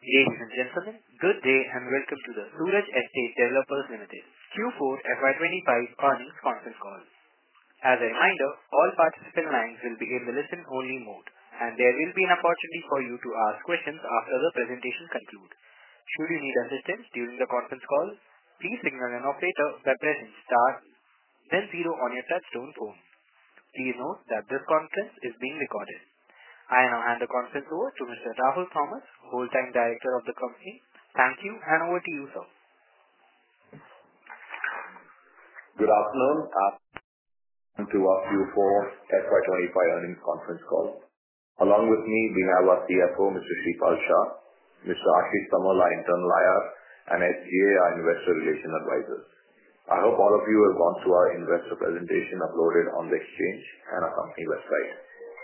Ladies and gentlemen, good day and welcome to the Suraj Estate Developers Limited Q4 FY25 earnings conference call. As a reminder, all participant lines will be in the listen-only mode, and there will be an opportunity for you to ask questions after the presentation concludes. Should you need assistance during the conference call, please signal an operator by pressing star, then zero on your touch-tone phone. Please note that this conference is being recorded. I now hand the conference over to Mr. Rahul Thomas, Whole-time Director of the company. Thank you, and over to you, sir. Good afternoon. Welcome to our Q4 FY25 earnings conference call. Along with me, we have our CFO, Mr. Shreepal Shah, Mr. Ashish Samal, our internal IR, and SGA, our investor relation advisors. I hope all of you have gone through our investor presentation uploaded on the exchange and our company website.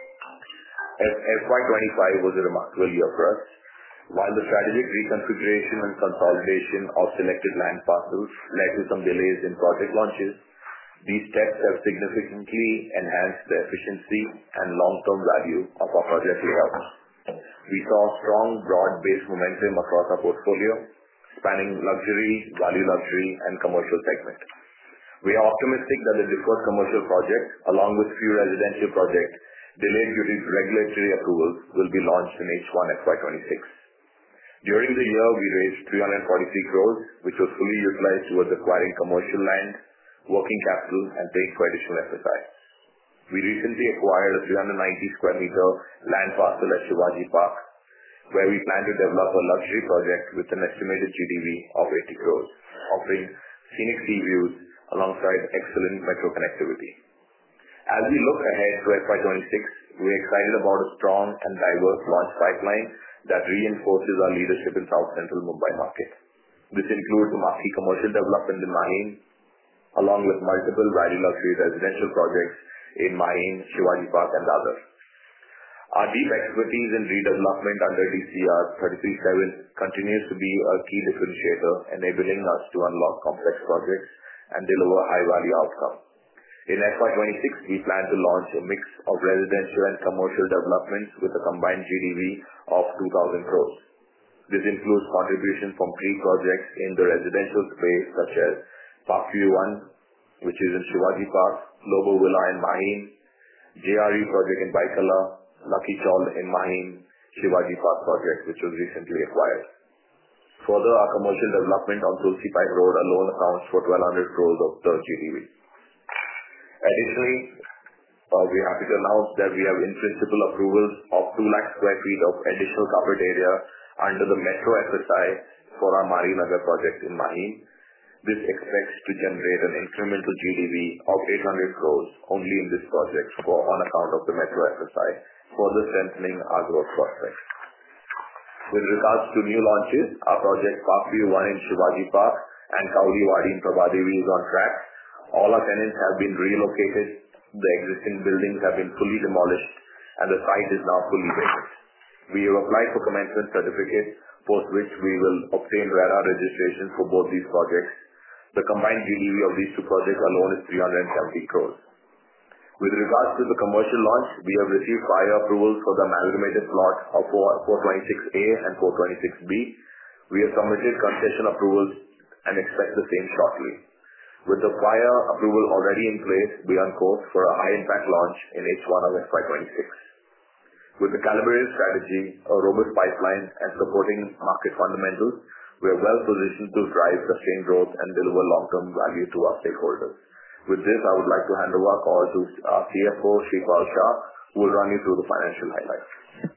FY25 was a remarkable year for us. While the strategic reconfiguration and consolidation of selected land parcels led to some delays in project launches, these steps have significantly enhanced the efficiency and long-term value of our project layouts. We saw strong, broad-based momentum across our portfolio, spanning luxury, value luxury, and commercial segment. We are optimistic that the deferred commercial projects, along with few residential projects delayed due to regulatory approvals, will be launched in H1 FY26. During the year, we raised 343 crores, which was fully utilized towards acquiring commercial land, working capital, and paying for additional FSI. We recently acquired a 390 square meter land parcel at Shivaji Park, where we plan to develop a luxury project with an estimated GDV of 80 crores, offering scenic sea views alongside excellent metro connectivity. As we look ahead to FY26, we are excited about a strong and diverse launch pipeline that reinforces our leadership in South Central Mumbai market. This includes marquee commercial development in Mahim, along with multiple value luxury residential projects in Mahim, Shivaji Park, and others. Our deep expertise in redevelopment under DCR 33/7 continues to be a key differentiator, enabling us to unlock complex projects and deliver high-value outcomes. In FY26, we plan to launch a mix of residential and commercial developments with a combined GDV of 2,000 crores. This includes contributions from three projects in the residential space, such as Parkview 1, which is in Shivaji Park, Lobo Villa in Mahim, JRE project in Baikala, Lucky Chawl in Mahim, Shivaji Park project, which was recently acquired. Further, our commercial development on Tulsi Pike Road alone accounts for 1,200 crores of the GDV. Additionally, we are happy to announce that we have in-principle approvals of 2 lakh square feet of additional covered area under the Metro FSI for our Marinagar project in Mahim. This expects to generate an incremental GDV of 800 crores only in this project on account of the Metro FSI, further strengthening our growth prospects. With regards to new launches, our project Parkview 1 in Shivaji Park and Kauri Wadi in Prabhadevi is on track. All our tenants have been relocated, the existing buildings have been fully demolished, and the site is now fully vacant. We have applied for commencement certificate, post which we will obtain RERA registration for both these projects. The combined GDV of these two projects alone is 370 crores. With regards to the commercial launch, we have received prior approvals for the amalgamated plot of 426A and 426B. We have submitted concession approvals and expect the same shortly. With the prior approval already in place, we are on course for a high-impact launch in H1 of FY26. With the calibrated strategy, a robust pipeline, and supporting market fundamentals, we are well positioned to drive sustained growth and deliver long-term value to our stakeholders. With this, I would like to hand over our call to our CFO, Shreepal Shah, who will run you through the financial highlights.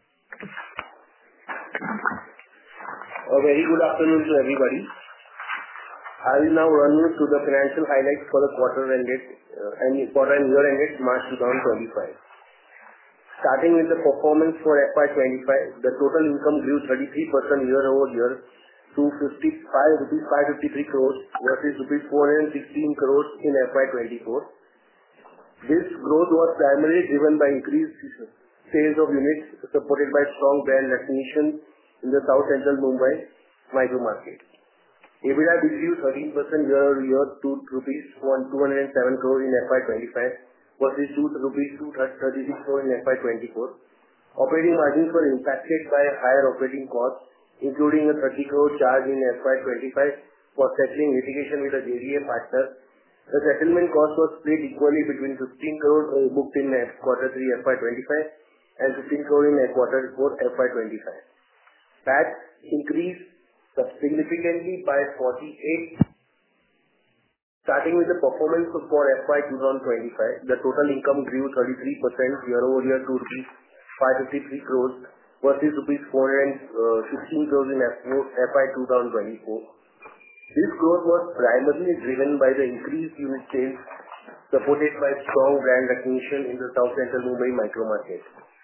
A very good afternoon to everybody. I will now run you through the financial highlights for the quarter and year ended March 2025. Starting with the performance for FY25, the total income grew 33% year-over-year to 553 crores versus rupees 416 crores in FY24. This growth was primarily driven by increased sales of units supported by strong brand recognition in the South Central Mumbai micro market. EBITDA grew 13% year-over-year to rupees 207 crores in FY25 versus rupees 236 crores in FY24. Operating margins were impacted by higher operating costs, including a 30 crore charge in FY 2025 for settling litigation with a JDA partner. The settlement cost was split equally between 15 crore booked in Q3 FY 2025 and 15 crore in Q4 FY 2025. PAT increased significantly by 48%. Starting with the performance for FY 2025, the total income grew 33% year-over-year to rupees 553 crores versus rupees 416 crores in FY 2024. This growth was primarily driven by the increased unit sales, supported by strong brand recognition in the South Central Mumbai micro market.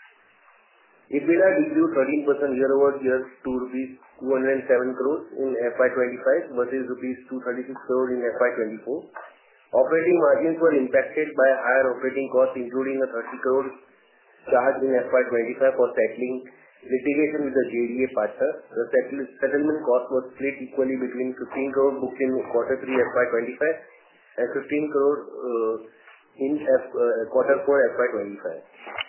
EBITDA grew 13% year-over-year to rupees 207 crores in FY 2025 versus rupees 236 crores in FY 2024. Operating margins were impacted by higher operating costs, including a 30 crore charge in FY 2025 for settling litigation with the JDA partner. The settlement cost was split equally between 15 crore booked in Q3 FY 2025 and 15 crore in Q4 FY 2025.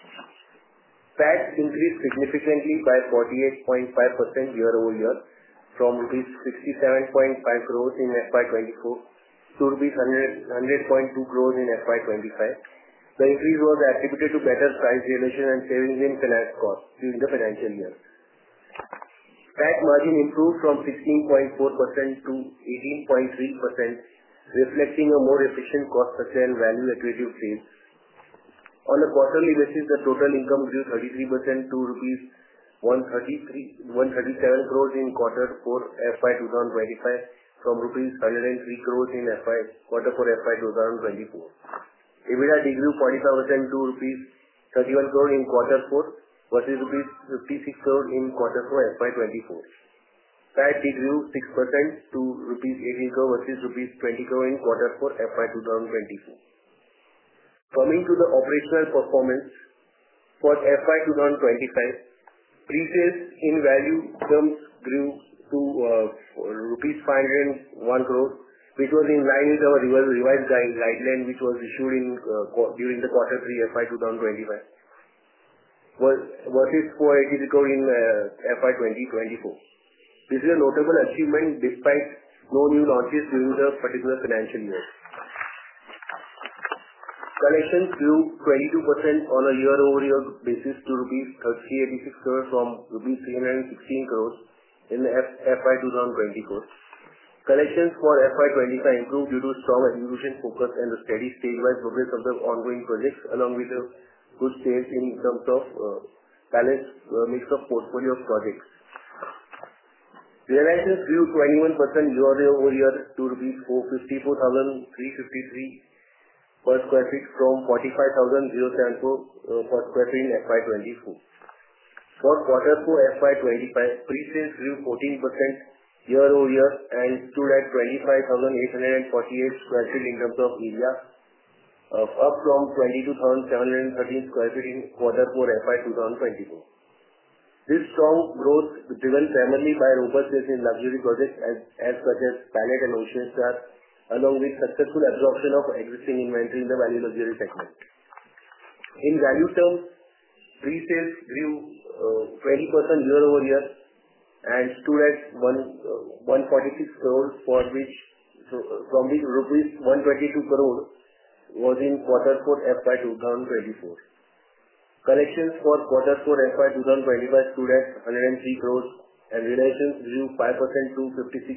PAT increased significantly by 48.5% year-over-year from rupees 67.5 crores in FY 2024 to rupees 100.2 crores in FY 2025. The increase was attributed to better price realization and savings in finance costs during the financial year. PAT margin improved from 16.4% to 18.3%, reflecting a more efficient cost structure and value accretive sales. On a quarterly basis, the total income grew 33% to rupees 137 crores in Q4 FY 2025 from rupees 103 crores in Q4 FY 2024. EBITDA grew 45% to rupees 31 crore in Q4 versus rupees 56 crore in Q4 FY 2024. PAT grew 6% to rupees 18 crore versus rupees 20 crore in Q4 FY 2024. Coming to the operational performance for FY 2025, pre-sales in value terms grew to rupees 501 crore, which was in line with our revised guideline which was issued during the Q3 FY 2025 versus 483 crore in FY 2024. This is a notable achievement despite no new launches during the particular financial year. Collections grew 22% on a year-over-year basis to rupees 386 crores from rupees 316 crores in FY 2024. Collections for FY 2025 improved due to strong execution focus and the steady stage-wise progress of the ongoing projects, along with a good sales in terms of balanced mix of portfolio of projects. Realizations grew 21% year-over-year to rupees 454,353 per square feet from 45,074 per square feet in FY 2024. For Q4 FY 2025, pre-sales grew 14% year-over-year and stood at 25,848 square feet in terms of area, up from 22,713 square feet in Q4 FY 2024. This strong growth was driven primarily by robust sales in luxury projects as such as Planet and Ocean Star, along with successful absorption of existing inventory in the value luxury segment. In value terms, pre-sales grew 20% year-over-year and stood at 146 crores, from which rupees 122 crore was in Q4 FY 2024. Collections for Q4 FY 2025 stood at 103 crores and realizations grew 5% to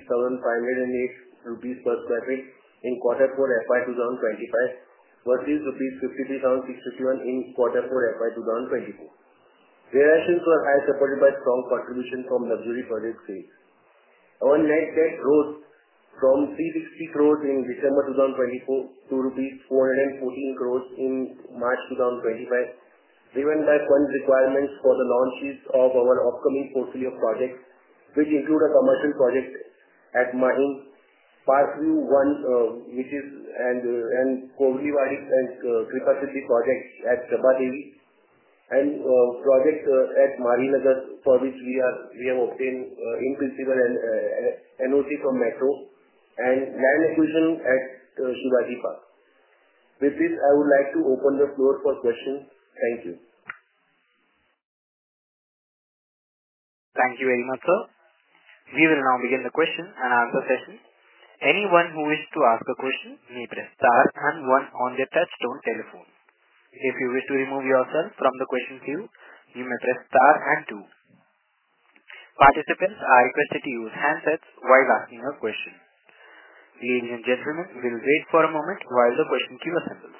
56,508 rupees per square feet in Q4 FY 2025 versus rupees 53,651 in Q4 FY 2024. Realizations were high, supported by strong contribution from luxury project sales. Our net debt rose from 360 crores in December 2024 to rupees 414 crores in March 2025, driven by fund requirements for the launches of our upcoming portfolio projects, which include a commercial project at Mahim, Parkview 1, which is and Kovrliwadi and Kripa Siddhi projects at Prabhadevi, and project at Marinagar, for which we have obtained in principle and NOC from Metro, and land acquisition at Shivaji Park. With this, I would like to open the floor for questions. Thank you. Thank you very much, sir. We will now begin the question and answer session. Anyone who wishes to ask a question may press star and one on their touchtone telephone. If you wish to remove yourself from the question queue, you may press star and two. Participants are requested to use handsets while asking a question. Ladies and gentlemen, we will wait for a moment while the question queue assembles.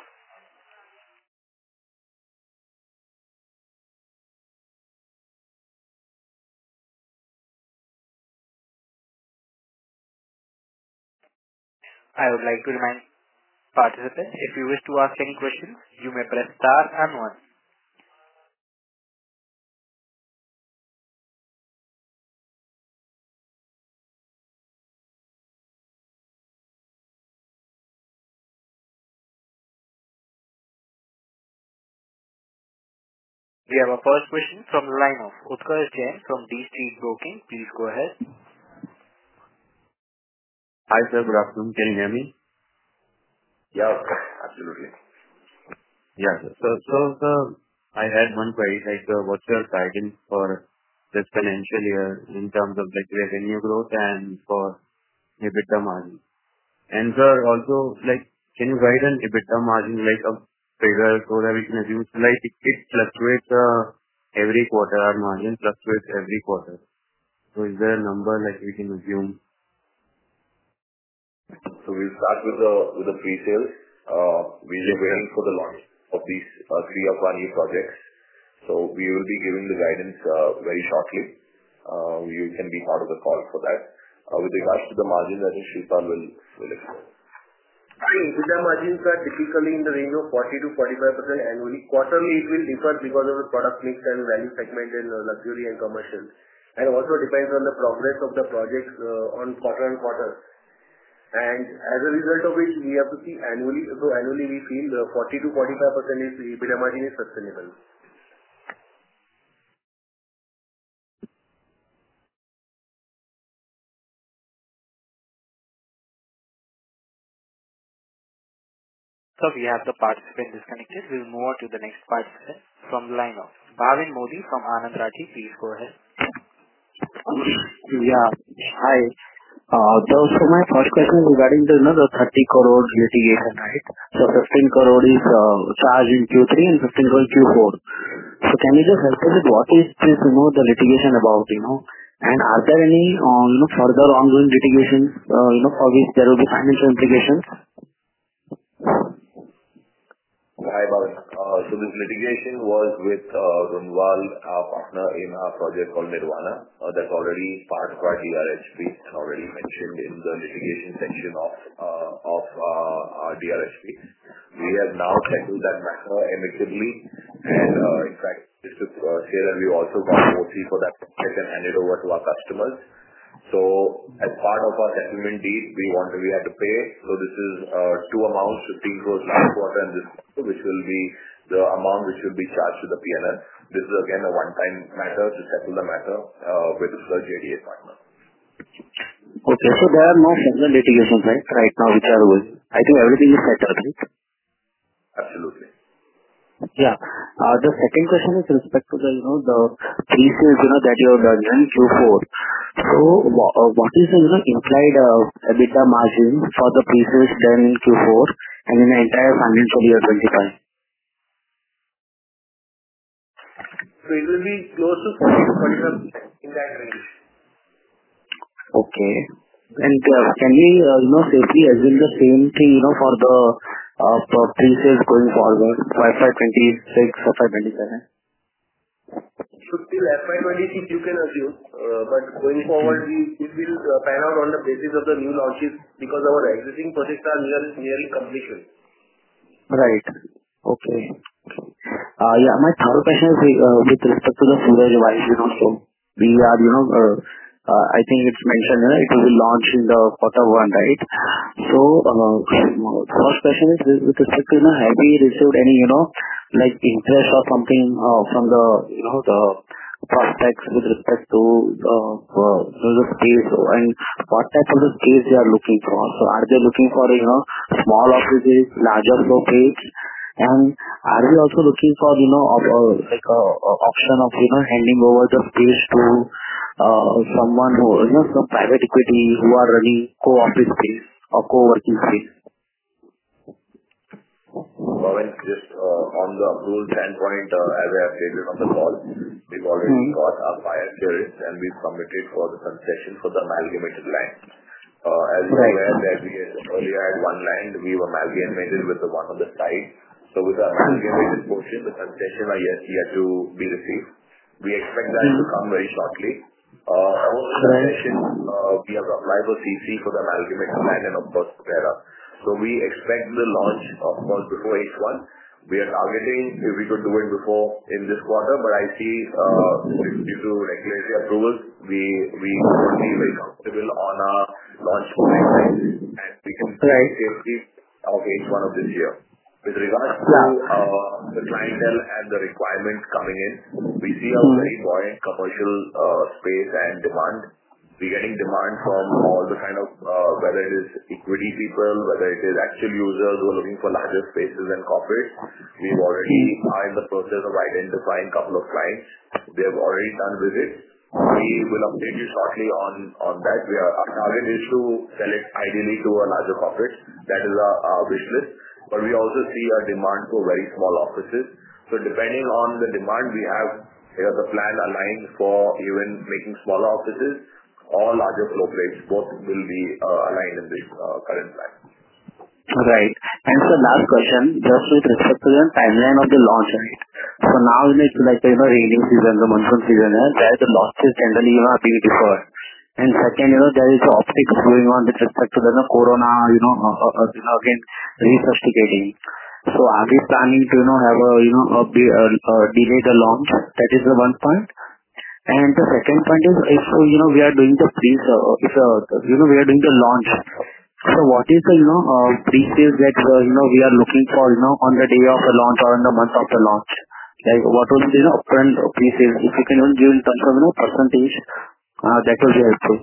I would like to remind participants, if you wish to ask any questions, you may press star and one. We have a first question from the line of Utkarsh Jain from D Street Broking. Please go ahead. Hi sir, good afternoon. Can you hear me? Yeah, absolutely. Yeah, sir. So I had one query, what's your guidance for this financial year in terms of revenue growth and for EBITDA margin? And sir, also, can you guide an EBITDA margin, a figure so that we can assume, it fluctuates every quarter, our margin fluctuates every quarter. So is there a number we can assume? So we'll start with the pre-sales. We're waiting for the launch of these three of our new projects. So we will be giving the guidance very shortly. You can be part of the call for that. With regards to the margin, I think Shreepal will explain. EBITDA margins are typically in the range of 40% to 45% annually. Quarterly, it will differ because of the product mix and value segment in luxury and commercial. And also depends on the progress of the projects on quarter on quarter. And as a result of which, we have to see annually. So annually, we feel 40% to 45% is EBITDA margin is sustainable. So we have the participant disconnected. We will move on to the next participant from the line of Bhavin Modi from Anand Rathi. Please go ahead. Yeah. Hi. So my first question is regarding the 30 crore litigation, right? So 15 crore is charged in Q3 and 15 crore in Q4. So can you just help us with what is this, the litigation about, and are there any, further ongoing litigations, for which there will be financial implications? Hi, Bhavin. So this litigation was with Runwal, our partner in our project called Nirvana. That's already part of our DRHP and already mentioned in the litigation section of our DRHP. We have now settled that matter amicably, and in fact, just to say that we also got OC for that project and handed over to our customers. So as part of our settlement deed, we had to pay. So this is two amounts, 15 crores last quarter and this quarter, which will be the amount which will be charged to the P&L. This is again a one-time matter to settle the matter with the JDA partner. Okay, so there are no further litigations, right now which are going. I think everything is settled, right? Absolutely. Yeah. The second question is with respect to the pre-sales that you have done in Q4. So what is the implied EBITDA margin for the pre-sales done in Q4 and in the entire financial year 25? So it will be close to 40% to 45% in that range. Okay. And can we safely assume the same thing for the pre-sales going forward, FY26, FY27? So till FY26 you can assume, but going forward it will pan out on the basis of the new launches because our existing projects are nearing completion. Right. Okay. Yeah, my third question is with respect to the Suraj Vibes. So we are, I think it's mentioned, it will be launched in the Q1, right? So first question is with respect to, have we received any, interest or something from the, the prospects with respect to the space, and what type of the space they are looking for? So are they looking for, small offices, larger floor plates? And are we also looking for, option of, handing over the space to someone who, some private equity who are running co-office space or co-working space? Bhavin, just on the approval standpoint, as I have stated on the call, we've already got our buyer clearance and we've submitted for the concession for the amalgamated land. As you're aware that we had earlier had one land, we were amalgamated with the one on the side. So with the amalgamated portion, the concession are yet to be received. We expect that to come very shortly. On the concession, we have applied for CC for the amalgamated land and of course RERA. So we expect the launch, of course, before H1. We are targeting if we could do it before in this quarter, but I see due to regulatory approvals, we would be very comfortable on our launch timeline and we can safely of H1 of this year. With regards to the clientele and the requirements coming in, we see a very buoyant commercial space and demand. We're getting demand from all the kind of, whether it is equity people, whether it is actual users who are looking for larger spaces and corporates. We've already are in the process of identifying a couple of clients. They have already done visits. We will update you shortly on that. Our target is to sell it ideally to a larger corporate. That is our wish list. But we also see a demand for very small offices. So depending on the demand, we have the plan aligned for even making smaller offices or larger floor plates. Both will be aligned in this current plan. Right. And so last question, just with respect to the timeline of the launch, right? So now it's like, raining season, the monsoon season, where the launches generally, are being deferred. And second, there is optics going on with respect to the corona, again, resuscitating. So are we planning to, have delay the launch? That is the one point. And the second point is, if, we are doing the we are doing the launch. So what is the, pre-sales that, we are looking for, on the day of the launch or in the month of the launch? Like what will be, upfront pre-sales? If you can even give in terms of, percentage, that will be helpful.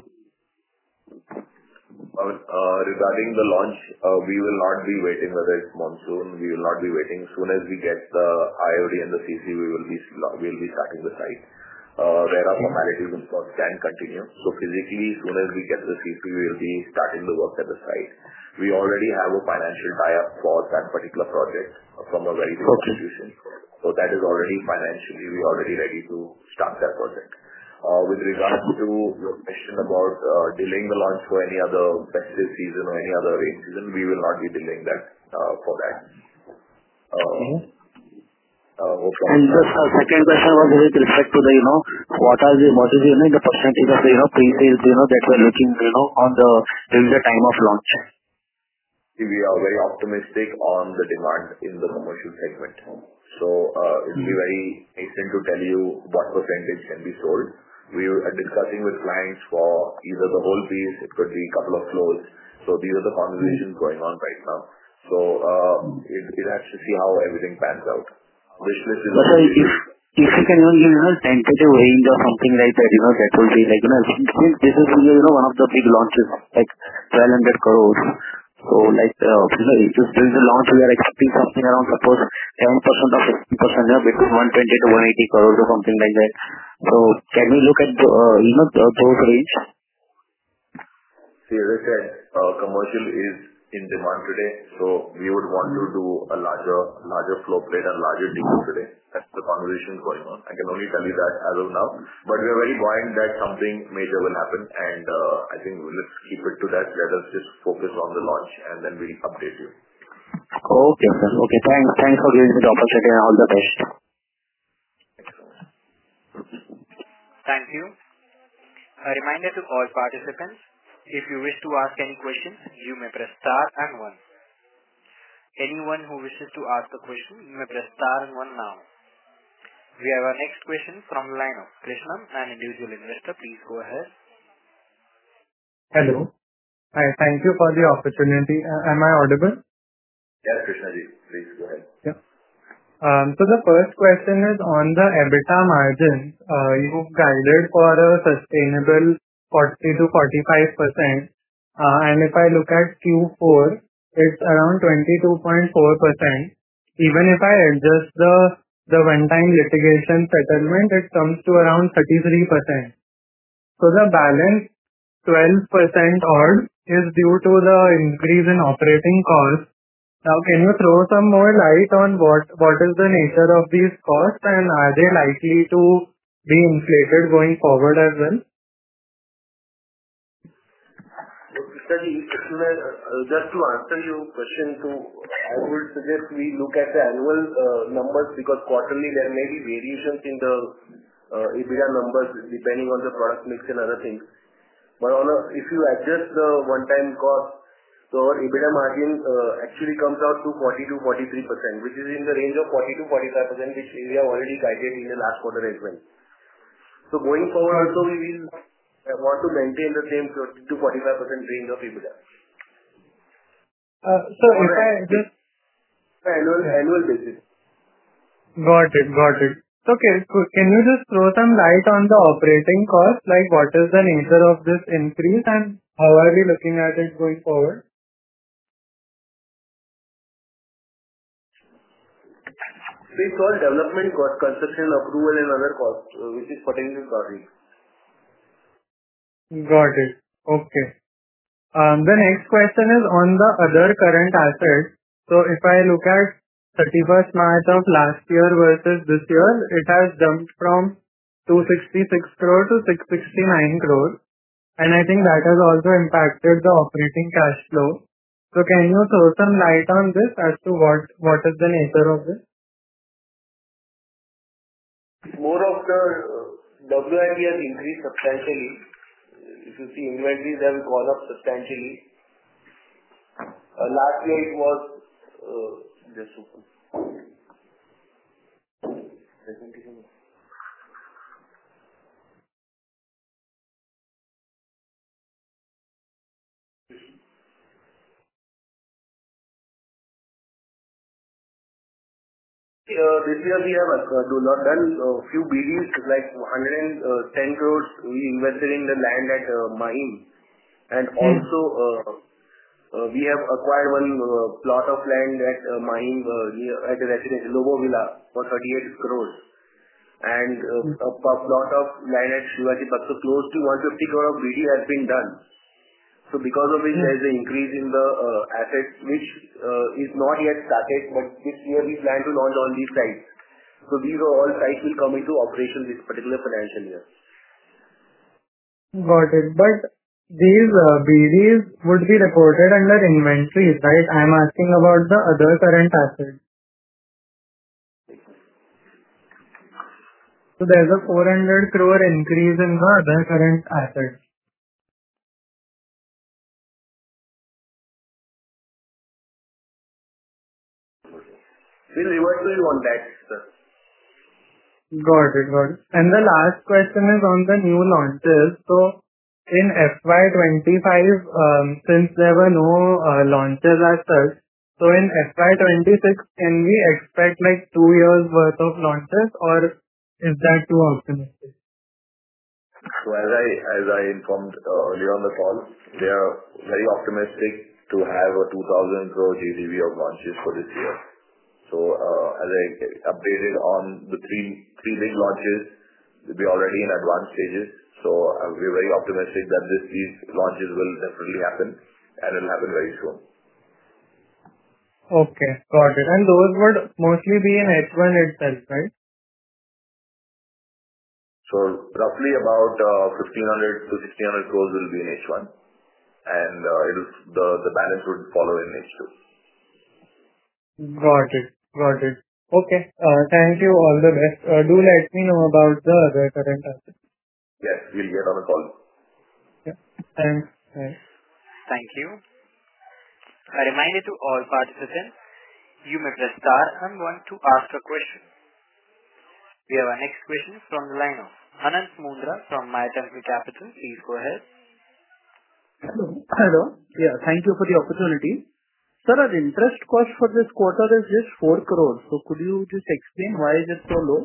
Regarding the launch, we will not be waiting whether it's monsoon. We will not be waiting. As soon as we get the IOD and the CC, we will be starting the site. RERA formalities of course can continue. So physically, as soon as we get the CC, we will be starting the work at the site. We already have a financial tie-up for that particular project from a very big institution. So that is already financially, we are already ready to start that project. With regards to your question about delaying the launch for any other festive season or any other rain season, we will not be delaying that for that. And the second question was with respect to the, what is the percentage of the, pre-sales, that we're looking, during the time of launch? We are very optimistic on the demand in the commercial segment. So it will be very hasty to tell you what percentage can be sold. We are discussing with clients for either the whole piece, it could be a couple of floors. So these are the conversations going on right now. So it has to see how everything pans out. Wish list is if you can even give a tentative range or something like that, that will be like, since this is one of the big launches, like 1,200 crores. So like, if during the launch we are expecting something around suppose 10% or 15%, between 120 to 180 crores or something like that. So can we look at those range? See, as I said, commercial is in demand today, so we would want to do a larger floor plate and larger deals today. That's the conversation going on. I can only tell you that as of now, but we are very buoyant that something major will happen, and I think let's keep it to that. Let us just focus on the launch, and then we'll update you. Okay, sir. Okay, thanks for giving me the opportunity and all the best. Thank you. A reminder to all participants, if you wish to ask any questions, you may press star and 1. Anyone who wishes to ask a question, you may press star and 1 now. We have our next question from the line of Krishnan, an individual investor. Please go ahead. Hello. Hi, thank you for the opportunity. Am I audible? Yes, Krishnaji, please go ahead. Yeah. So the first question is on the EBITDA margins. You've guided for a sustainable 40 to 45%. And if I look at Q4, it's around 22.4%. Even if I adjust the one-time litigation settlement, it comes to around 33%. The balance 12% odd is due to the increase in operating costs. Now, can you throw some more light on what is the nature of these costs, and are they likely to be inflated going forward as well? Just to answer your question, I would suggest we look at the annual numbers, because quarterly there may be variations in the EBITDA numbers depending on the product mix and other things. If you adjust the one-time cost, our EBITDA margin actually comes out to 40%-43%, which is in the range of 40%-45%, which we have already guided in the last quarter as well. Going forward also, we will want to maintain the same 40%-45% range of EBITDA. If I just... Annual basis. Got it. Okay. Can you just throw some light on the operating cost? Like, what is the nature of this increase, and how are we looking at it going forward? It's all development cost, construction approval and other costs, which is pertaining to project. Got it. Okay. The next question is on the other current assets. If I look at 31st March of last year versus this year, it has jumped from 266 crore to 669 crore. And I think that has also impacted the operating cash flow. Can you throw some light on this as to what is the nature of this? More of the WIP has increased substantially. If you see, inventories have gone up substantially. Last year it was this year we have done a few BDs, like 110 crores we invested in the land at Mahim. And also we have acquired one plot of land at Mahim at the residential Lobo Villa for 38 crores. And a plot of land at Shivaji Park, so close to 150 crore of BD has been done. Because of which there is an increase in the assets, which is not yet started, but this year we plan to launch all these sites. These are all sites will come into operation this particular financial year. Got it. These BDs would be reported under inventories, right? I'm asking about the other current assets. There's a 400 crore increase in the other current assets. We'll revert to you on that, sir. Got it. The last question is on the new launches. In FY 2025, since there were no launches as such, in FY 2026, can we expect like 2 years worth of launches, or is that too optimistic? As I informed earlier on the call, they are very optimistic to have a 2,000 crore GDV of launches for this year. As I updated on the three big launches, we'll be already in advanced stages. We're very optimistic that these launches will definitely happen, and it'll happen very soon. Okay, got it. Those would mostly be in H1 itself, right? Roughly about 1,500 to 1,600 crores will be in H1, and the balance would follow in H2. Got it. Okay. Thank you. All the best. Do let me know about the other current assets. Yes, we'll get on the call. Yeah. Thanks. Bye. Thank you. A reminder to all participants, you may press star and one to ask a question. We have our next question from the line of Anant Mundra from MyTemple Capital. Please go ahead. Hello. Yeah, thank you for the opportunity. Sir, our interest cost for this quarter is just 4 crores. Could you just explain why is it so low?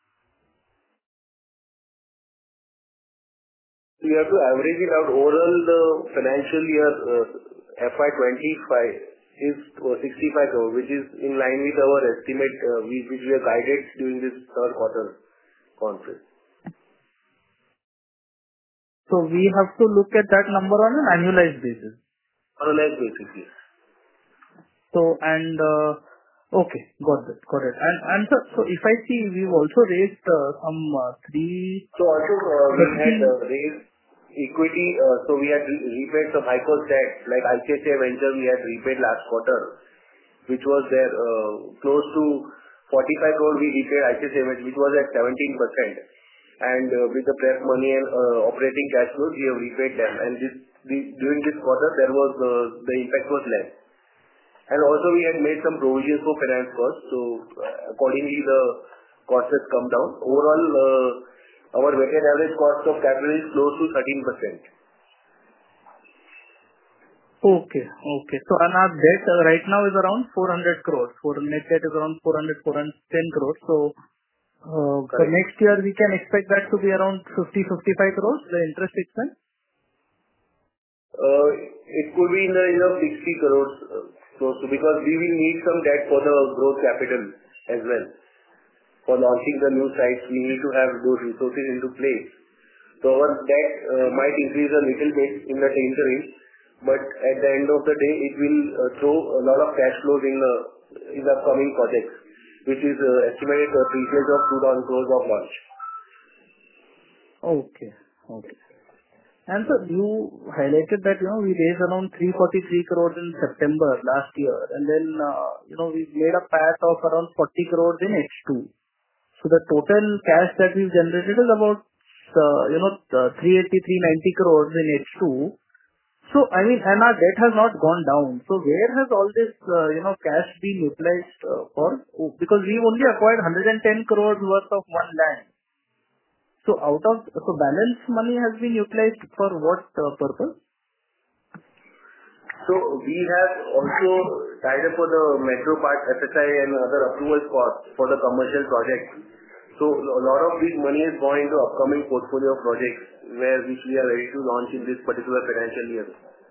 You have to average it out. Overall, the financial year FY 2025 is 65 crore, which is in line with our estimate, which we have guided during this third quarter conference. We have to look at that number on an annualized basis. Annualized basis, yes. Okay, got it. Sir, if I see, we've also raised some three. Also, we had raised equity. We had repaid some high-cost debt, like ICICI Venture we had repaid last quarter, which was there close to 45 crore we repaid ICICI Venture, which was at 17%. With the prep money and operating cash flows, we have repaid them. During this quarter, the impact was less. Also we had made some provisions for finance costs. Accordingly, the cost has come down. Overall, our weighted average cost of capital is close to 13%. Okay. Our debt right now is around 400 crores. Net debt is around 410 crores. For next year, we can expect that to be around 50-55 crores, the interest expense? It could be in the range of 60 crores. Because we will need some debt for the growth capital as well. For launching the new sites, we need to have those resources into place. Our debt might increase a little bit in the interim, but at the end of the day, it will throw a lot of cash flows in the upcoming projects, which is estimated pre-sales of 2,000 crores of launch. Okay. Sir, you highlighted that we raised around 343 crores in September last year, and then we made a PAT of around 40 crores in H2. The total cash that we've generated is about 380-390 crores in H2. And our debt has not gone down. Where has all this cash been utilized for? Because we've only acquired 110 crores worth of one land. Balance money has been utilized for what purpose? We have also tied up for the Metro Park FSI and other approval costs for the commercial projects. A lot of this money is going into upcoming portfolio projects which we are ready to launch in this particular financial year.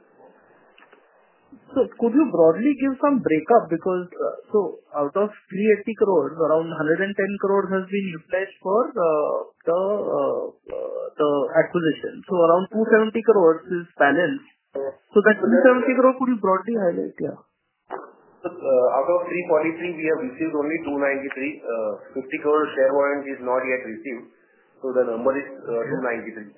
Could you broadly give some breakup? Because out of 380 crores, around 110 crores has been utilized for the acquisition. Around 270 crores is balance. That 270 crores, could you broadly highlight? Yeah. Out of 343, we have received only 293. 50 crore share warrant is not yet received. The number is 293.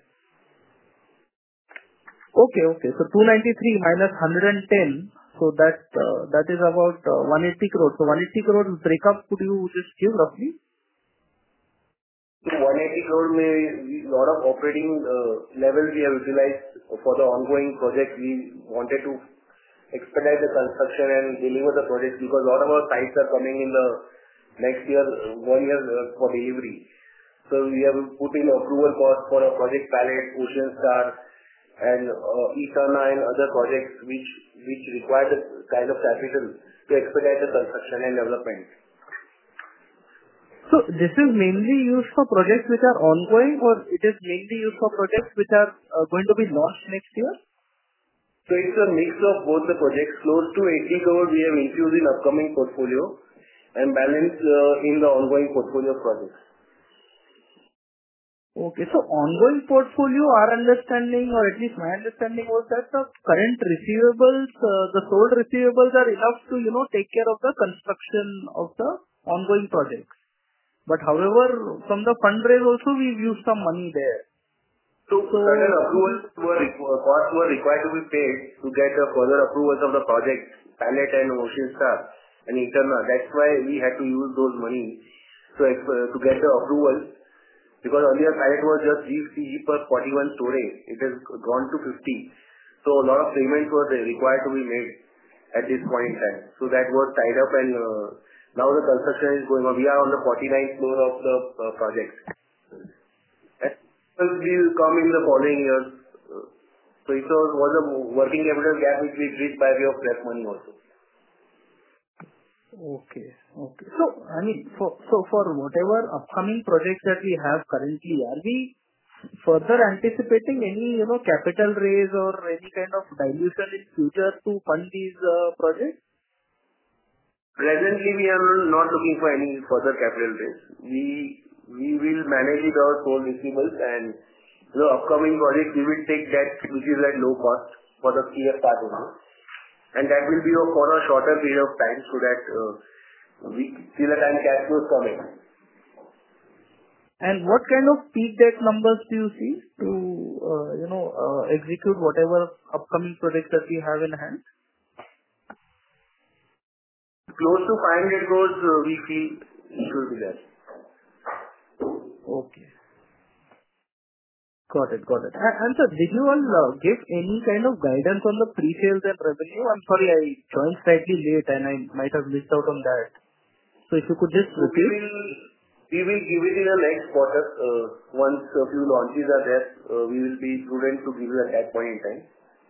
Okay. 293 minus 110. That is about 180 crores. 180 crores breakup, could you just give roughly? 180 crore a lot of operating levels we have utilized for the ongoing projects. We wanted to expedite the construction and deliver the projects because a lot of our sites are coming in the next year, 1 year for delivery. We have put in approval costs for a Project Palette, Ocean Star, and Eterna and other projects which require the kind of capital to expedite the construction and development. This is mainly used for projects which are ongoing, or it is mainly used for projects which are going to be launched next year? It's a mix of both the projects. Close to 80 crore we have infused in upcoming portfolio and balance in the ongoing portfolio projects. Okay. Ongoing portfolio, our understanding, or at least my understanding, was that the current receivables, the sold receivables are enough to take care of the construction of the ongoing projects. However, from the fundraise also, we've used some money there. Certain approvals costs were required to be paid to get further approvals of the project, Palette and Ocean Star and Eterna. That's why we had to use those money to get the approvals. Because earlier Palette was just GCG per 41 storage. It has gone to 50. A lot of payments were required to be made at this point in time. That was tied up and now the construction is going on. We are on the 49th floor of the project. We will come in the following years. It was a working capital gap which we bridged by way of prep money also. Okay. For whatever upcoming projects that we have currently, are we further anticipating any capital raise or any kind of dilution in future to fund these projects? Presently, we are not looking for any further capital raise. We will manage it our sole receivables and the upcoming project, we will take debt which is at low cost for the clear start only. And that will be for a shorter period of time so that till the time cash flows come in. And what kind of peak debt numbers do you see to execute whatever upcoming projects that we have in hand? Close to 500 crores, we feel it should be there. Okay. Got it. And sir, did you all give any kind of guidance on the pre-sales and revenue? I'm sorry, I joined slightly late and I might have missed out on that. So if you could just repeat. We will give it in the next quarter. Once a few launches are there, we will be prudent to give you at that point in time.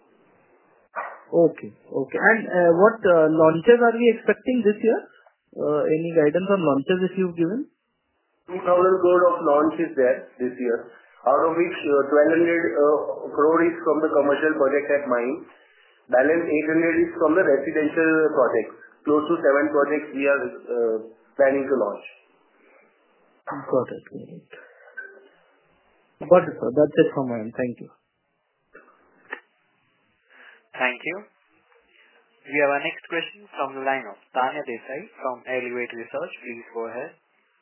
Okay. And what launches are we expecting this year? Any guidance on launches if you've given? 2,000 crore of launch is there this year, out of which 1,200 crore is from the commercial project at Mahin. Balance 800 is from the residential projects. Close to 7 projects we are planning to launch. Got it, sir. That's it from my end. Thank you. Thank you. We have our next question from the line of Tanya Desai from Elevate Research. Please go ahead.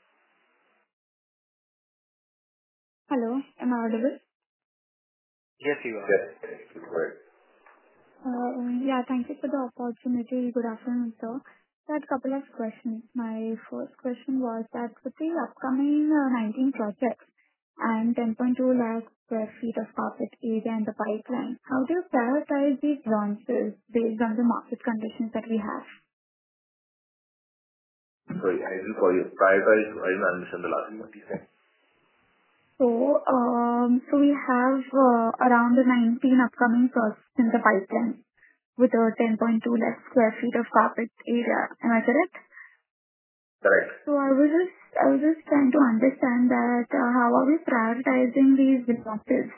Hello, am I audible? Yes, you are. Yes, correct. Yeah, thank you for the opportunity. Good afternoon, sir. I had a couple of questions. My first question was that with the upcoming 19 projects and 10.2 lakh square feet of carpet area in the pipeline, how do you prioritize these launches based on the market conditions that we have? Sorry, I didn't call you. Prioritize, I didn't understand the last one you said. So we have around 19 upcoming projects in the pipeline with a 10.2 lakh square feet of carpet area. Am I correct? Correct. So I was just trying to understand that how are we prioritizing these launches?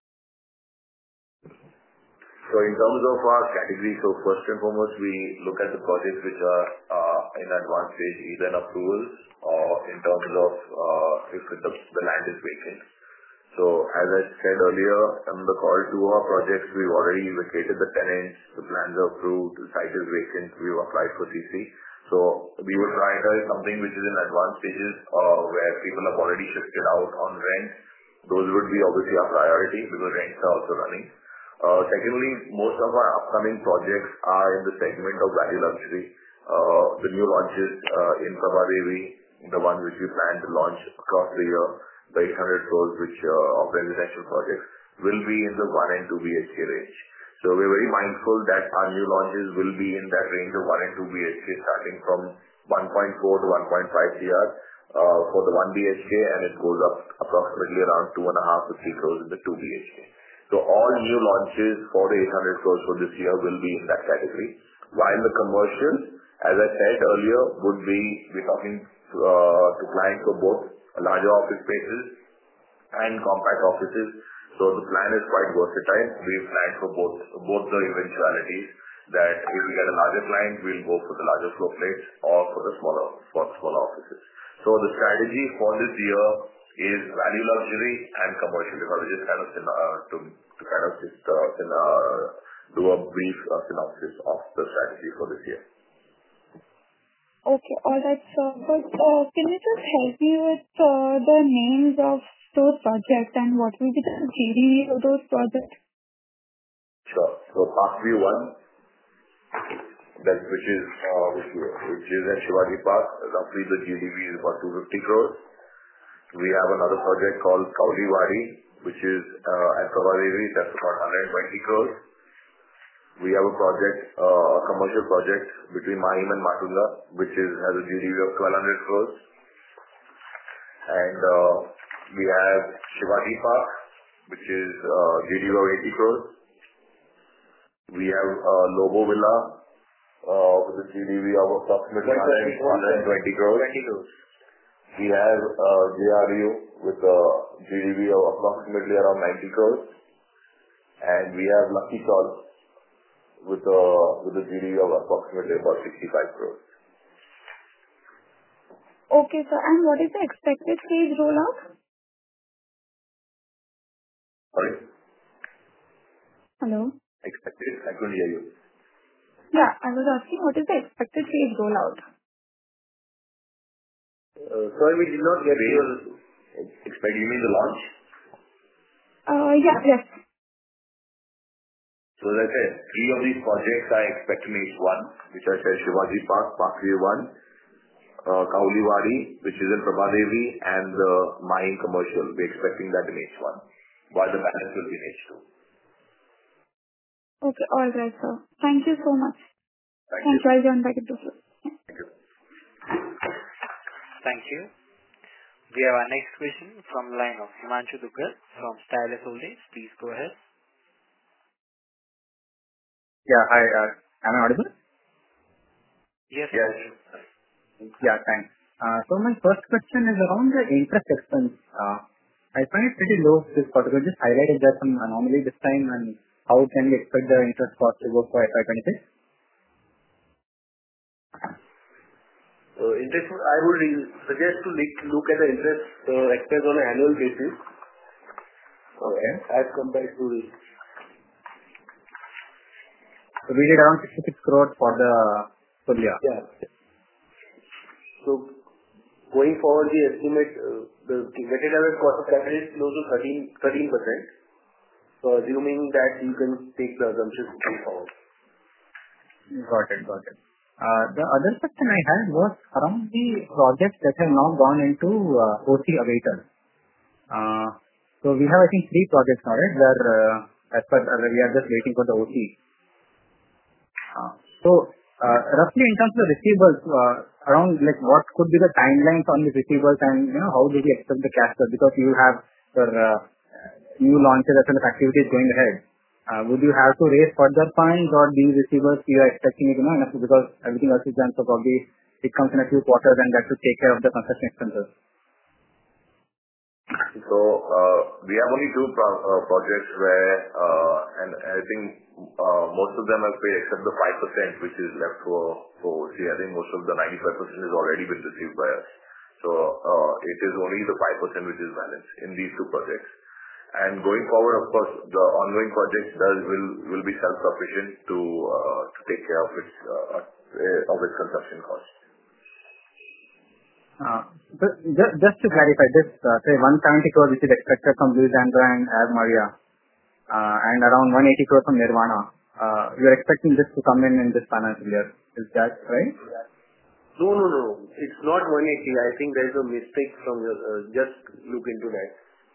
So in terms of our category, first and foremost, we look at the projects which are in advanced stage, either in approvals or in terms of if the land is vacant. So as I said earlier on the call, 2 of our projects, we've already vacated the tenants, the plans are approved, the site is vacant, we've applied for CC. So we would prioritize something which is in advanced stages where people have already shifted out on rent. Those would be obviously our priority because rents are also running. Secondly, most of our upcoming projects are in the segment of value luxury. The new launches in Prabhadevi, the ones which we plan to launch across the year, the 800 crores of residential projects will be in the 1 and 2 BHK range. So we're very mindful that our new launches will be in that range of 1 and 2 BHK, starting from 1.4 to 1.5 CR for the 1 BHK, and it goes up approximately around 2.5 to 3 crores in the 2 BHK. So all new launches for the 800 crores for this year will be in that category. While the commercial, as I said earlier, we're talking to clients for both larger office spaces and compact offices. So the plan is quite versatile. We've planned for both the eventualities that if we get a larger client, we'll go for the larger floor plates or for the smaller offices. So the strategy for this year is value luxury and commercial. If I was just kind of do a brief synopsis of the strategy for this year. Okay, all right, sir. But can you just help me with the names of those projects and what will be the GDV of those projects? Sure. So Parkview 1, which is at Shivaji Park, roughly the GDV is about 250 crores. We have another project called Kauliwadi, which is at Prabhadevi, that's about 120 crores. We have a commercial project between Mahim and Matunga, which has a GDV of 1,200 crores. And we have Shivaji Park, which is GDV of 80 crores. We have Lobo Villa with a GDV of approximately 120 crores. We have JRU with a GDV of approximately around 90 crores. And we have Lucky Salt with a GDV of approximately about 65 crores. Okay, sir. And what is the expected stage rollout? Hello? Expected? I couldn't hear you. Yeah, I was asking what is the expected phase rollout? Sorry, we did not get your. Expect, you mean the launch? Yeah, yes. So as I said, 3 of these projects I expect in H1, which I said Shivaji Park, Parkway 1, Kauliwadi, which is in Prabhadevi, and the Mahin commercial. We're expecting that in H1, while the balance will be in H2. Okay, all right, sir. Thank you so much. Thank Thank you. you. I'll join back into this. Thank you. Thank you. We have our next question from the line of Himanshu Dugar from Stylus Holdings. Please go ahead. Yeah, hi. Am I audible? Yes. Yes. Yeah, thanks. So my first question is around the interest expense. I find it pretty low this quarter. Could you just highlight if there's some anomaly this time, and how can we expect the interest cost to go for FY26? Interest, I would suggest to look at the interest expense on an annual basis. Okay. As compared to this. So we did around 66 crores for the full year. Yeah. So going forward, we estimate the weighted average cost of capital is close to 13%. So assuming that you can take the assumptions going forward. Got it. The other question I had was around the projects that have now gone into OC abatement. So we have, I think, 3 projects now, right? We are just waiting for the OC. So roughly in terms of the receivables, around like what could be the timelines on the receivables, and how do we expect the cash flow? Because you have your new launches as well as activities going ahead. Would you have to raise further funds, or these receivables you are expecting it enough because everything else is done, so probably it comes in a few quarters and that should take care of the construction expenses? So we have only 2 projects where, and I think most of them have paid except the 5% which is left for OC. I think most of the 95% has already been received by us. So it is only the 5% which is balanced in these 2 projects. And going forward, of course, the ongoing projects will be self-sufficient to take care of its construction costs. Just to clarify this, say 170 crores which is expected from Louisiana and Ave Maria, and around 180 crores from Nirvana. You are expecting this to come in this financial year. Is that right? No. It's not 180. I think there is a mistake from your. Just look into that.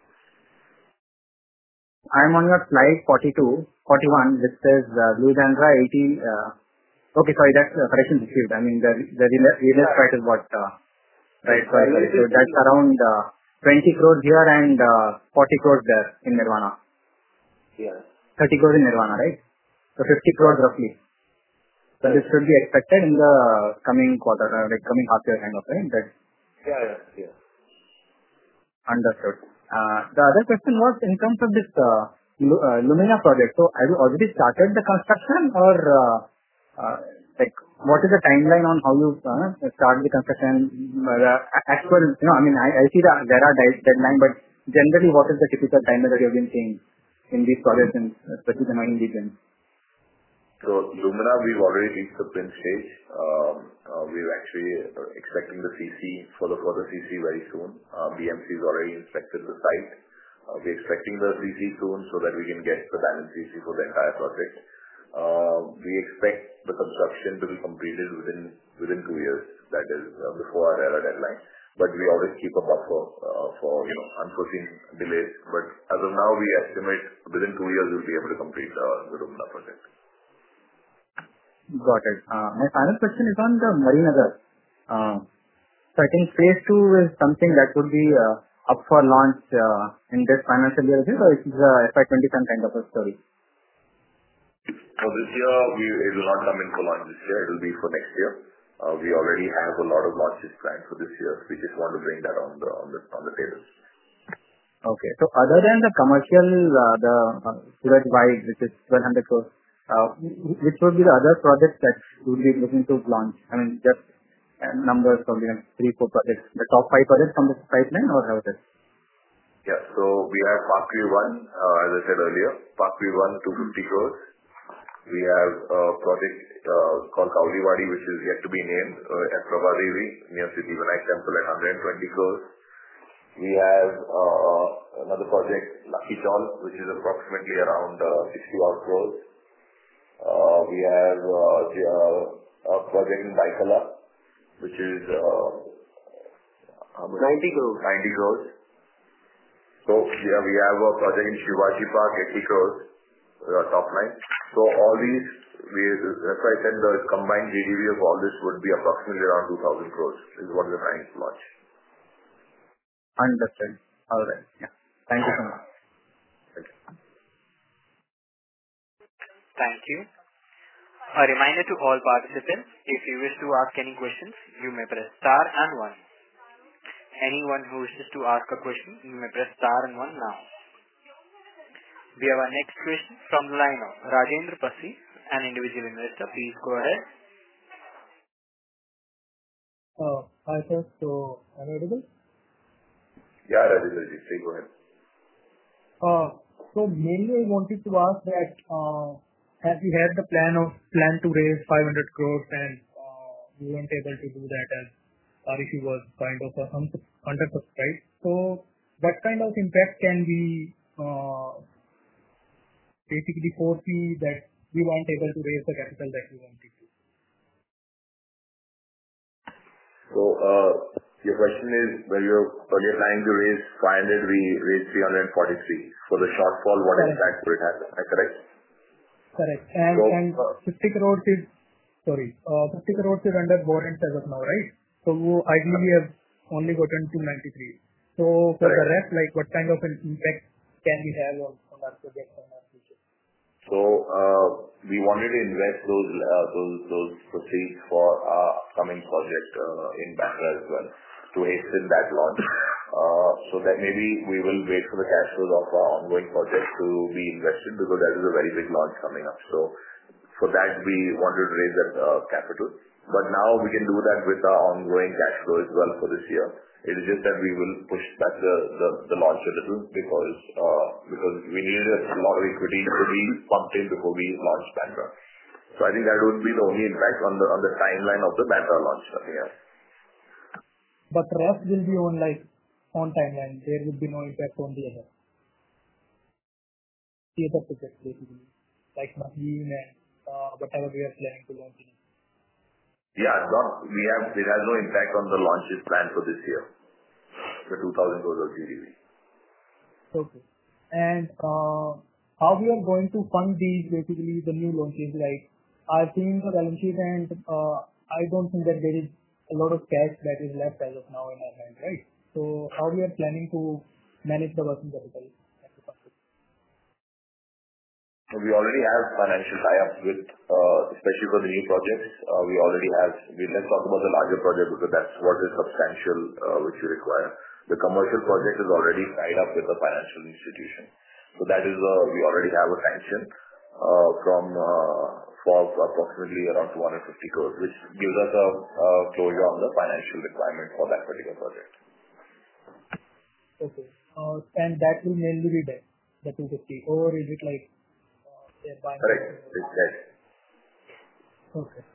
I'm on your slide 41, which says Louisiana 80. Okay, sorry, that's correction received. I mean, the real price is what? Right. Sorry. So that's around 20 crores here and 40 crores there in Nirvana. Yeah. 30 crores in Nirvana, right? So 50 crores roughly. So this should be expected in the coming quarter, like coming half year kind of, right? Yeah. Understood. The other question was in terms of this Lumina project. So have you already started the construction, or like what is the timeline on how you start the construction? Actual, I mean, I see that there are deadline, but generally, what is the typical timeline that you have been seeing in these projects, especially the mining region? So Lumina, we've already reached the print stage. We're actually expecting the CC for the CC very soon. BMC has already inspected the site. We're expecting the CC soon so that we can get the balance CC for the entire project. We expect the construction to be completed within 2 years. That is before our ERA deadline. But we always keep a buffer for unforeseen delays. But as of now, we estimate within 2 years we'll be able to complete the Lumina project. Got it. My final question is on the Marinagar. So I think phase 2 is something that would be up for launch in this financial year, or it is a FY27 kind of a story? So this year, it will not come in for launch this year. It will be for next year. We already have a lot of launches planned for this year. We just want to bring that on the table. Okay. So other than the commercial, the Surat Wide, which is 1,200 crores, which would be the other projects that you would be looking to launch? I mean, just numbers, probably 3-4 projects. The top 5 projects from this pipeline, or how is it? Yeah. We have Parkway 1, as I said earlier. Parkway 1, 250 crores. We have a project called Kauliwadi, which is yet to be named, at Prabhadevi, near Siddhivinayak Temple at 120 crores. We have another project, Lucky Chawl, which is approximately around 60 odd crores. We have a project in Baikala, which is 90 crores. 90 crores. Yeah, we have a project in Shivaji Park, 80 crores, top line. All these, that's why I said the combined GDV of all this would be approximately around 2,000 crores, is what we're trying to launch. Understood. All right. Yeah. Thank you so much. Thank you. Thank you. A reminder to all participants, if you wish to ask any questions, you may press star and one. Anyone who wishes to ask a question, you may press star and one now. We have our next question from the line of Rajendra Pasi, an individual investor. Please go ahead. Hi, sir. Am I audible? Yeah, Rajendra, please go ahead. Mainly I wanted to ask that, have you had the plan to raise 500 crores and you weren't able to do that as REC was kind of undersubscribed. What kind of impact can we basically foresee that we weren't able to raise the capital that we wanted to? Your question is, when you're planning to raise 500, we raised 343. For the shortfall, what impact would it have? Am I correct? Correct. 50 crores is under warrants as of now, right? Ideally we have only gotten 293. For the rest, what kind of an impact can we have on our project and our future? We wanted to invest those proceeds for our upcoming project in Bandra as well, to hasten that launch. That maybe we will wait for the cash flows of our ongoing project to be invested, because that is a very big launch coming up. For that, we wanted to raise that capital. Now we can do that with our ongoing cash flow as well for this year. It is just that we will push back the launch a little, because we needed a lot of equity to be pumped in before we launch Bandra. I think that would be the only impact on the timeline of the Bandra launch that we have. Rest will be on timeline. There will be no impact on the other projects, basically, like Mahim and whatever we are planning to launch in. Yeah. It has no impact on the launches planned for this year, the 2,000 crores of GDV. Okay. How we are going to fund these, basically, the new launches? I've seen the balance sheet and I don't think that there is a lot of cash that is left as of now in our hand, right? How we are planning to manage the working capital at the company? We already have financial tie-ups with, especially for the new projects. Let's talk about the larger project, because that's what is substantial, which we require. The commercial project is already tied up with a financial institution. That is, we already have a sanction for approximately around 250 crores, which gives us a closure on the financial requirement for that particular project. Okay. That will mainly be debt, the 250, or is it they're buying? Correct. It's debt. Okay.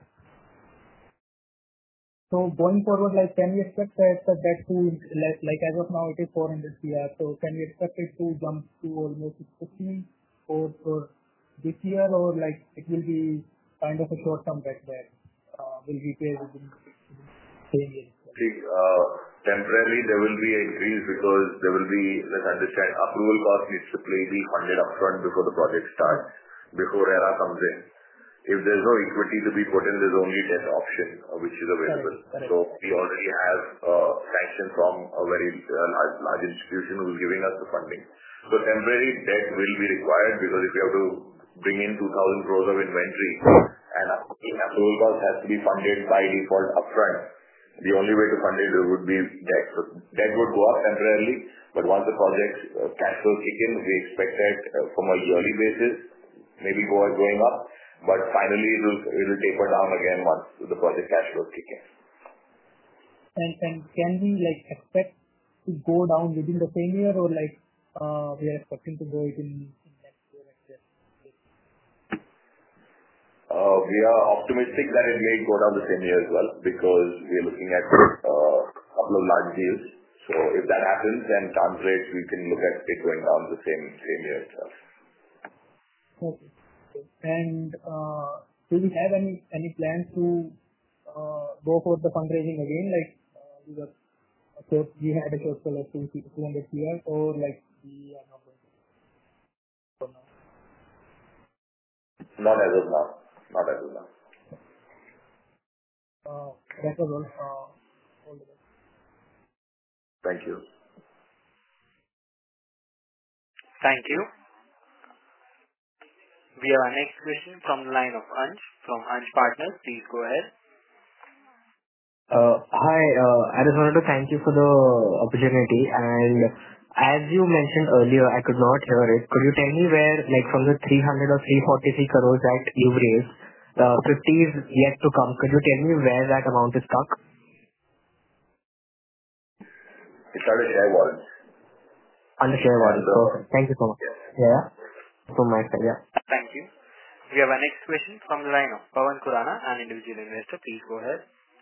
Going forward, can we expect that the debt to, as of now it is 400 crore, can we expect it to jump to almost 650 for this year, or it will be kind of a short-term debt that will be paid within the same year? Temporarily there will be an increase, because there will be, let's understand, approval cost needs to be funded upfront before the project starts, before RERA comes in. If there's no equity to be put in, there's only debt option which is available. Correct. We already have sanction from a very large institution who is giving us the funding. Temporary debt will be required, because if you have to bring in 2,000 crores of inventory and approval cost has to be funded by default upfront, the only way to fund it would be debt. Debt would go up temporarily, but once the project's cash flows kick in, we expect that from a yearly basis, maybe going up, but finally it will taper down again once the project cash flows kick in. Can we expect to go down within the same year, or like we are expecting to go it in next year? We are optimistic that it may go down the same year as well because we are looking at a couple of large deals. So if that happens, then chance rates we can look at it going down the same year itself. Okay. And do we have any plans to go for the fundraising again? Like we had a shortfall of 200 crore, or like we are not going to for now? Not as of now. Not as of now. That was all. All the best. Thank you. Thank you. We have our next question from the line of Ansh from Ansh Partners. Please go ahead. Hi. I just wanted to thank you for the opportunity. And as you mentioned earlier, I could not hear it. Could you tell me where, like from the 300 or 343 crores that you've raised, 50 is yet to come. Could you tell me where that amount is stuck? It's on the share warrants. On the share warrants. Perfect. Thank you so much. Yeah. From my side, yeah. Thank you. We have our next question from the line of Pawan Kurana, an individual investor. Please go ahead.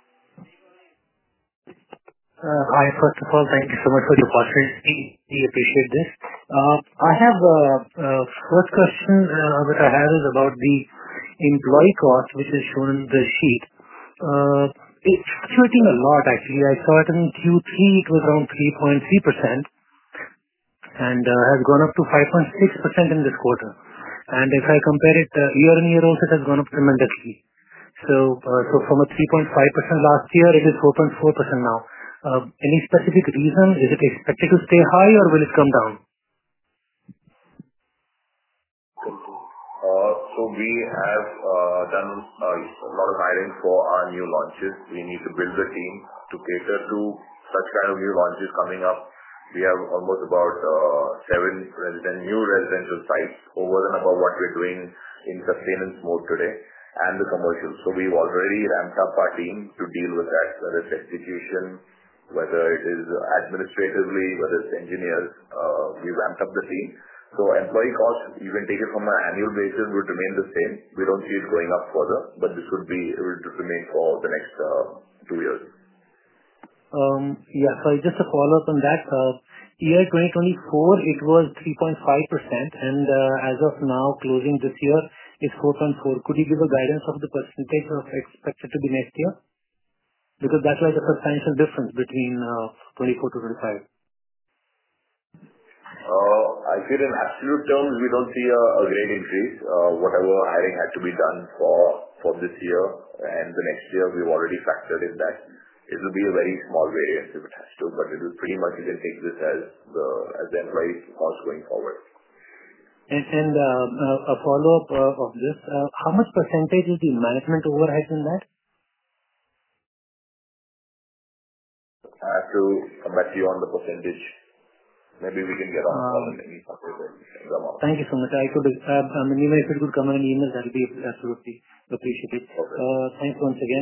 Hi, first of all, thank you so much for the opportunity. We appreciate this. I have first question that I have is about the employee cost, which is shown in the sheet. It's fluctuating a lot, actually. I saw it in Q3, it was around 3.3%, and has gone up to 5.6% in this quarter. And if I compare it year on year also, it has gone up tremendously. So from a 3.5% last year, it is 4.4% now. Any specific reason? Is it expected to stay high or will it come down? So we have done a lot of hiring for our new launches. We need to build the team to cater to such kind of new launches coming up. We have almost about 7 new residential sites over and above what we're doing in sustenance mode today and the commercial. So we've already ramped up our team to deal with that, whether it's execution, whether it is administratively, whether it's engineers. We ramped up the team. So employee costs, you can take it from an annual basis, would remain the same. We don't see it going up further, but this would remain for the next 2 years. Yeah, so just a follow-up on that. Year 2024, it was 3.5%, and as of now, closing this year, is 4.4%. Could you give a guidance of the percentage of expected to be next year? Because that's like a substantial difference between 24 to 25. I feel in absolute terms, we don't see a great increase. Whatever hiring had to be done for this year and the next year, we've already factored in that. It will be a very small variance if it has to, but it will pretty much, you can take this as the employee cost going forward. And a follow-up of this, how much percentage is the management overhead in that? I have to come back to you on the percentage. Maybe we can get on any separate. Thank you so much. Even if it could come on an email, that will be absolutely appreciated. Okay. Thanks once again.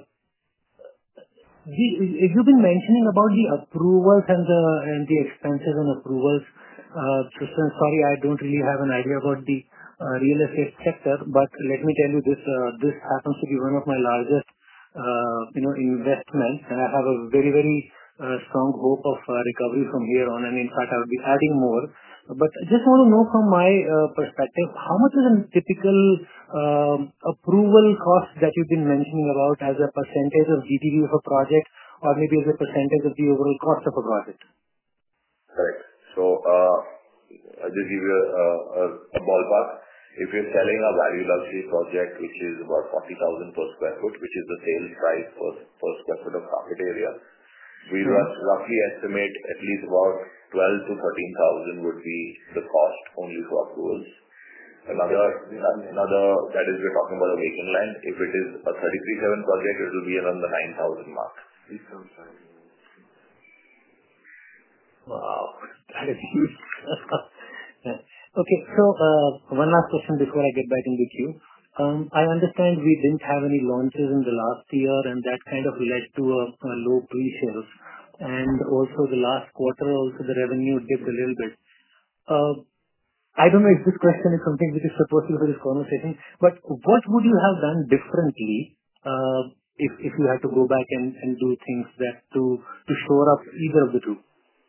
You've been mentioning about the approvals and the expenses and approvals. Sorry, I don't really have an idea about the real estate sector, but let me tell you this. This happens to be one of my largest investments, and I have a very, very strong hope of recovery from here on, and in fact, I would be adding more. But I just want to know from my perspective, how much is a typical approval cost that you've been mentioning about as a percentage of GTV of a project, or maybe as a percentage of the overall cost of a project? Correct. So I'll just give you a ballpark. If you're selling a value luxury project, which is about 40,000 per square foot, which is the sales price per square foot of carpet area, we roughly estimate at least about 12 to 13,000 would be the cost only for approvals. Another that is, we're talking about a vacant land. If it is a 33/7 project, it will be around the 9,000 mark. Wow, that is huge. Okay, so one last question before I get back in the queue. I understand we didn't have any launches in the last year, and that kind of led to a low pre-sales. and also the last quarter, also the revenue dipped a little bit. I don't know if this question is something which is supposed to be for this conversation, but what would you have done differently if you had to go back and do things that to shore up either of the two?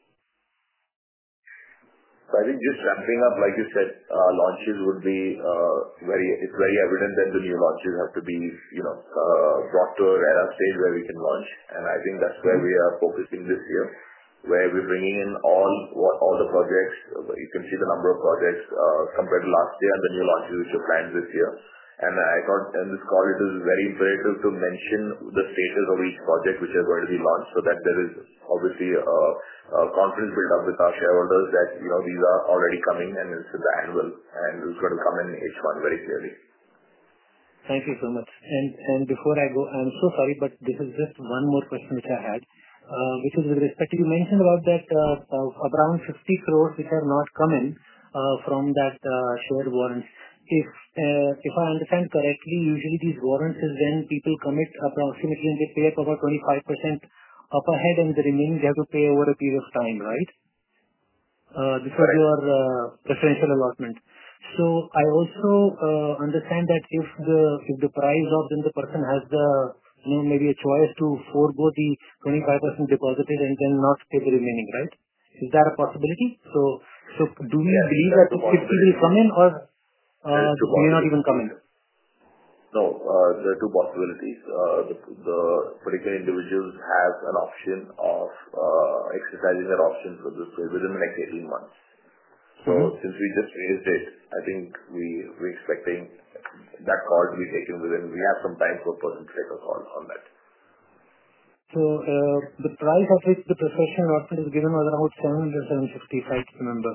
I think just ramping up, like you said, launches would be it's very evident that the new launches have to be brought to a RERA stage where we can launch. I think that's where we are focusing this year, where we're bringing in all the projects. You can see the number of projects compared to last year and the new launches which are planned this year. I thought in this call it is very imperative to mention the status of each project which are going to be launched, so that there is obviously a confidence built up with our shareholders that these are already coming and it's in the annual and it's going to come in H1 very clearly. Thank you so much. Before I go, I'm so sorry, but this is just one more question which I had, which is with respect to, you mentioned about that around 50 crores which have not come in from that share warrants. If I understand correctly, usually these warrants is when people commit approximately and they pay up about 25% up ahead and the remaining they have to pay over a period of time, right? This was your preferential allotment. So I also understand that if the price of, then the person has the maybe a choice to forego the 25% deposited and then not pay the remaining, right? Is that a possibility? So do we believe that 50 will come in or may not even come in? No, there are two possibilities. The particular individuals have an option of exercising their options within the next 18 months. So since we just raised it, I think we're expecting that call to be taken within. We have some time for a person to take a call on that. So the price at which the preferential allotment is given was around 750, if I remember.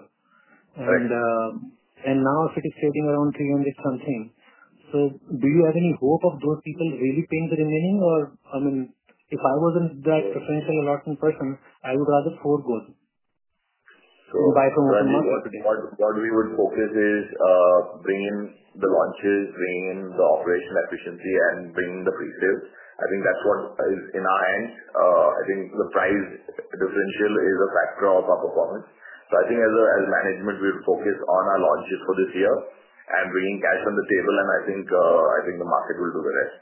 And now if it is trading around 300 something. So do you have any hope of those people really paying the remaining? Or, I mean, if I wasn't that preferential allotment person, I would rather forego and buy from open market today. What we would focus is bringing the launches, bringing the operational efficiency and bringing the pre-sales. I think that's what is in our hands. I think the price differential is a factor of our performance. So I think as management, we will focus on our launches for this year and bringing cash on the table, and I think the market will do the rest.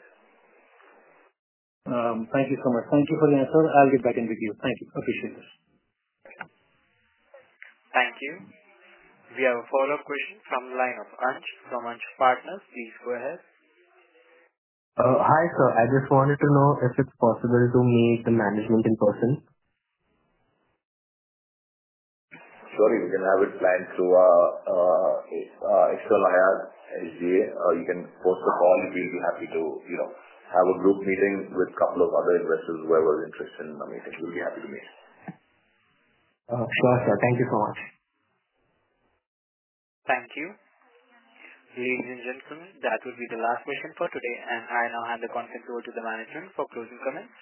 Thank you so much. Thank you for the answer. I'll get back in with you. Thank you. Appreciate this. Thank you. We have a follow-up question from the line of Ansh from Ansh Partners. Please go ahead. Hi, sir. I just wanted to know if it's possible to meet the management in person. Sorry, we can have it planned through external IR, SGA. You can post the call. We'll be happy to have a group meeting with a couple of other investors, whoever is interested in the meeting. We'll be happy to meet. Sure, sir. Thank you so much. Thank you. Ladies and gentlemen, that would be the last question for today, and I now hand the conference over to the management for closing comments.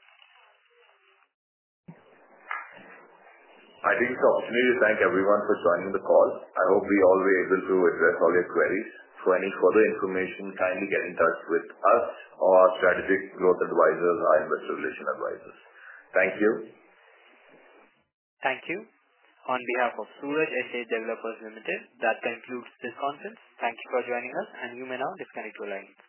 I think it's an opportunity to thank everyone for joining the call. I hope we all were able to address all your queries. For any further information, kindly get in touch with us or our strategic growth advisors, our investor relation advisors. Thank you. Thank you. On behalf of Suraj Estate Developers Limited, that concludes this conference. Thank you for joining us, and you may now disconnect your lines.